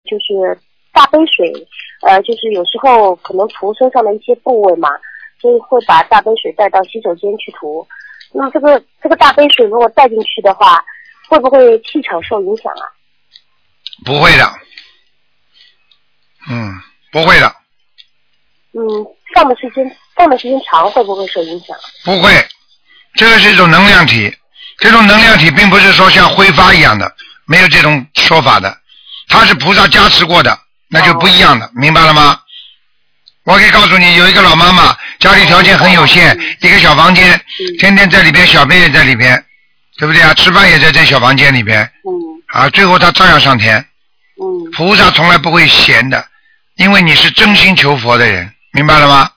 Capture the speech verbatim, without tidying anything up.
就是大杯水，呃，就是有时候可能涂身上的一些部位嘛，所以会把大杯水带到洗手间去涂。那么这个这个大杯水如果带进去的话，会不会气场受影响啊？ 不会的，嗯，不会的。 嗯，放的时间放的时间长会不会受影响？ 不会，这个是一种能量体，这种能量体并不是说像挥发一样的，没有这种说法的，它是菩萨加持过的，那就不一样的，哦、明白了吗？我可以告诉你，有一个老妈妈，家里条件很有限，哦、一个小房间，嗯、天天在里边，小便也在里边，对不对啊？吃饭也在这小房间里边，嗯，啊，最后她照样上天，嗯，菩萨从来不会闲的，因为你是真心求佛的人，明白了吗？